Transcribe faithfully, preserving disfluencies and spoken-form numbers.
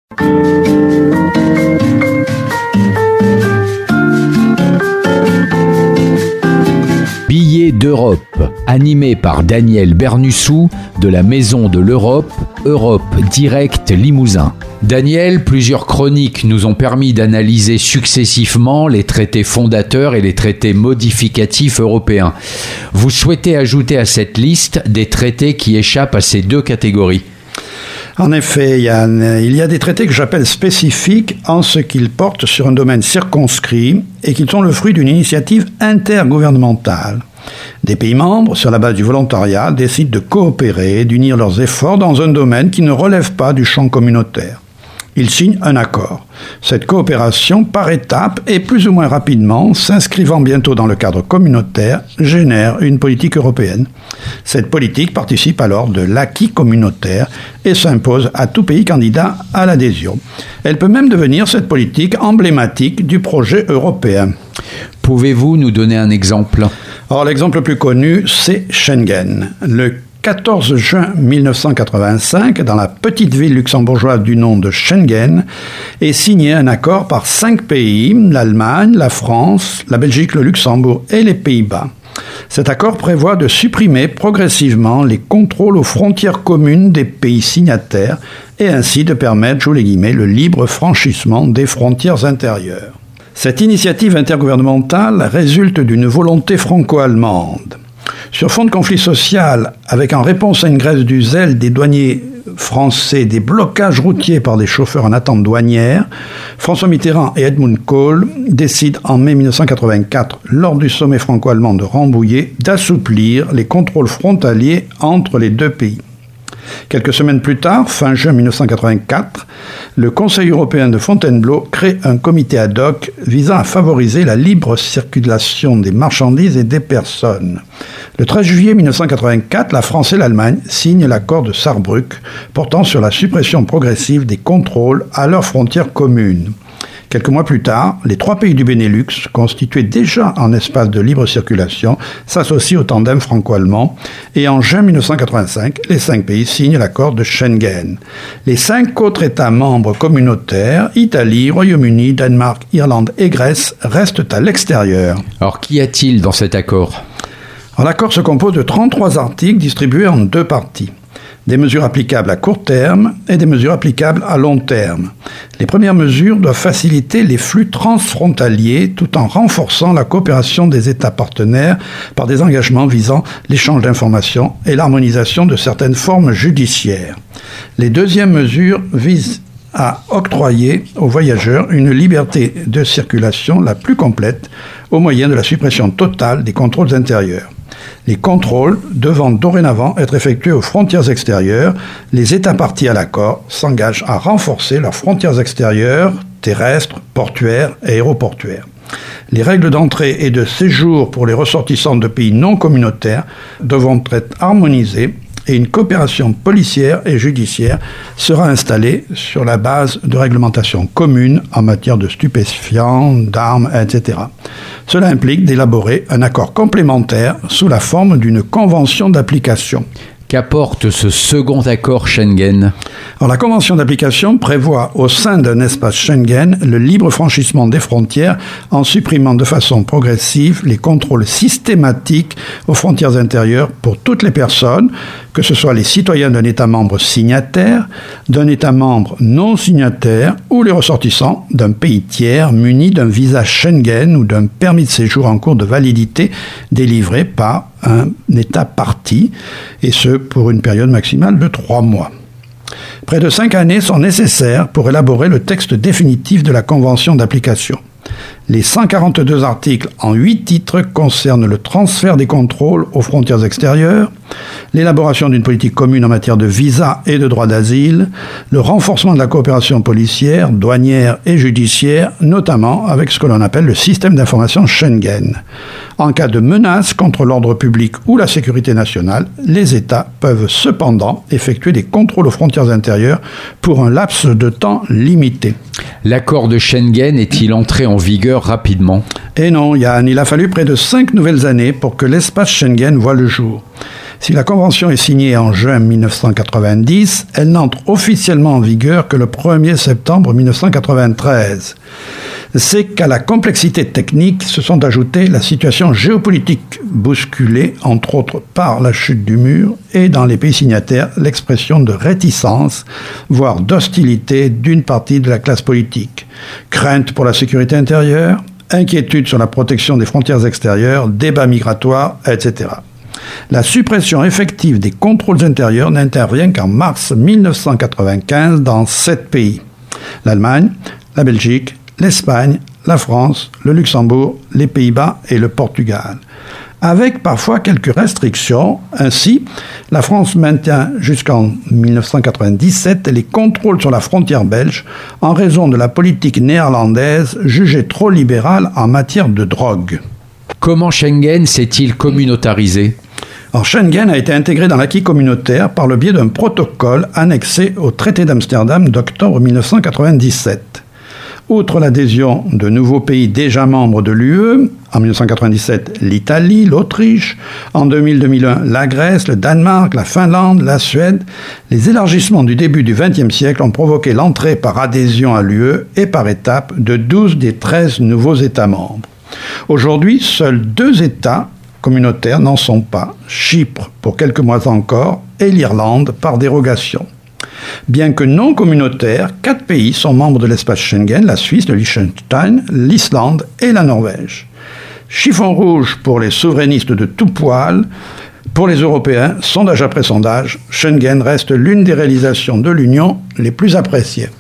Billets d'Europe, animé par Daniel Bernussou de la Maison de l'Europe, Europe Direct Limousin. Daniel, plusieurs chroniques nous ont permis d'analyser successivement les traités fondateurs et les traités modificatifs européens. Vous souhaitez ajouter à cette liste des traités qui échappent à ces deux catégories ? En effet, Yann, il y a des traités que j'appelle spécifiques en ce qu'ils portent sur un domaine circonscrit et qui sont le fruit d'une initiative intergouvernementale. Des pays membres, sur la base du volontariat, décident de coopérer et d'unir leurs efforts dans un domaine qui ne relève pas du champ communautaire. Ils signent un accord. Cette coopération, par étapes et plus ou moins rapidement, s'inscrivant bientôt dans le cadre communautaire, génère une politique européenne. Cette politique participe alors de l'acquis communautaire et s'impose à tout pays candidat à l'adhésion. Elle peut même devenir, cette politique, emblématique du projet européen. Pouvez-vous nous donner un exemple ? Alors, l'exemple le plus connu, c'est Schengen. Le quatorze juin mille neuf cent quatre-vingt-cinq, dans la petite ville luxembourgeoise du nom de Schengen, est signé un accord par cinq pays, l'Allemagne, la France, la Belgique, le Luxembourg et les Pays-Bas. Cet accord prévoit de supprimer progressivement les contrôles aux frontières communes des pays signataires et ainsi de permettre, j'ouvre les guillemets, le libre franchissement des frontières intérieures. Cette initiative intergouvernementale résulte d'une volonté franco-allemande. Sur fond de conflit social, avec en réponse à une grève du zèle des douaniers français, des blocages routiers par des chauffeurs en attente douanière, François Mitterrand et Helmut Kohl décident en mai mille neuf cent quatre-vingt-quatre, lors du sommet franco-allemand de Rambouillet, d'assouplir les contrôles frontaliers entre les deux pays. Quelques semaines plus tard, fin juin mille neuf cent quatre-vingt-quatre, le Conseil européen de Fontainebleau crée un comité ad hoc visant à favoriser la libre circulation des marchandises et des personnes. Le treize juillet mille neuf cent quatre-vingt-quatre, la France et l'Allemagne signent l'accord de Sarrebruck portant sur la suppression progressive des contrôles à leurs frontières communes. Quelques mois plus tard, les trois pays du Benelux, constitués déjà en espace de libre circulation, s'associent au tandem franco-allemand et en juin mille neuf cent quatre-vingt-cinq, les cinq pays signent l'accord de Schengen. Les cinq autres États membres communautaires, Italie, Royaume-Uni, Danemark, Irlande et Grèce, restent à l'extérieur. Alors qu'y a-t-il dans cet accord ? Alors, l'accord se compose de trente-trois articles distribués en deux parties. Des mesures applicables à court terme et des mesures applicables à long terme. Les premières mesures doivent faciliter les flux transfrontaliers tout en renforçant la coopération des États partenaires par des engagements visant l'échange d'informations et l'harmonisation de certaines formes judiciaires. Les deuxièmes mesures visent à octroyer aux voyageurs une liberté de circulation la plus complète au moyen de la suppression totale des contrôles intérieurs. Les contrôles devant dorénavant être effectués aux frontières extérieures, les États parties à l'accord s'engagent à renforcer leurs frontières extérieures, terrestres, portuaires et aéroportuaires. Les règles d'entrée et de séjour pour les ressortissants de pays non communautaires devront être harmonisées et une coopération policière et judiciaire sera installée sur la base de réglementations communes en matière de stupéfiants, d'armes, et cetera. Cela implique d'élaborer un accord complémentaire sous la forme d'une convention d'application. Qu'apporte ce second accord Schengen ? Alors, la convention d'application prévoit au sein d'un espace Schengen le libre franchissement des frontières en supprimant de façon progressive les contrôles systématiques aux frontières intérieures pour toutes les personnes, que ce soit les citoyens d'un État membre signataire, d'un État membre non signataire ou les ressortissants d'un pays tiers muni d'un visa Schengen ou d'un permis de séjour en cours de validité délivré par un État partie, et ce pour une période maximale de trois mois. Près de cinq années sont nécessaires pour élaborer le texte définitif de la convention d'application. Les cent quarante-deux articles en huit titres concernent le transfert des contrôles aux frontières extérieures, l'élaboration d'une politique commune en matière de visa et de droit d'asile, le renforcement de la coopération policière, douanière et judiciaire, notamment avec ce que l'on appelle le système d'information Schengen. En cas de menace contre l'ordre public ou la sécurité nationale, les États peuvent cependant effectuer des contrôles aux frontières intérieures pour un laps de temps limité. L'accord de Schengen est-il entré en vigueur rapidement ? Eh non, Yann, il a fallu près de cinq nouvelles années pour que l'espace Schengen voie le jour. Si la Convention est signée en juin mille neuf cent quatre-vingt-dix, elle n'entre officiellement en vigueur que le premier septembre mille neuf cent quatre-vingt-treize. C'est qu'à la complexité technique se sont ajoutées la situation géopolitique bousculée, entre autres par la chute du mur, et dans les pays signataires, l'expression de réticence, voire d'hostilité d'une partie de la classe politique. Crainte pour la sécurité intérieure, inquiétude sur la protection des frontières extérieures, débats migratoires, et cetera. La suppression effective des contrôles intérieurs n'intervient qu'en mars mille neuf cent quatre-vingt-quinze dans sept pays. L'Allemagne, la Belgique, l'Espagne, la France, le Luxembourg, les Pays-Bas et le Portugal. Avec parfois quelques restrictions. Ainsi, la France maintient jusqu'en mille neuf cent quatre-vingt-dix-sept les contrôles sur la frontière belge en raison de la politique néerlandaise jugée trop libérale en matière de drogue. Comment Schengen s'est-il communautarisé ? Alors, Schengen a été intégré dans l'acquis communautaire par le biais d'un protocole annexé au traité d'Amsterdam d'octobre mille neuf cent quatre-vingt-dix-sept. Outre l'adhésion de nouveaux pays déjà membres de l'U E, en mille neuf cent quatre-vingt-dix-sept, l'Italie, l'Autriche, en deux mille deux mille un, la Grèce, le Danemark, la Finlande, la Suède, les élargissements du début du vingtième siècle ont provoqué l'entrée par adhésion à l'U E et par étapes de douze des treize nouveaux États membres. Aujourd'hui, seuls deux États communautaires n'en sont pas, Chypre pour quelques mois encore et l'Irlande par dérogation. Bien que non communautaires, quatre pays sont membres de l'espace Schengen, la Suisse, le Liechtenstein, l'Islande et la Norvège. Chiffon rouge pour les souverainistes de tout poil. Pour les Européens, sondage après sondage, Schengen reste l'une des réalisations de l'Union les plus appréciées.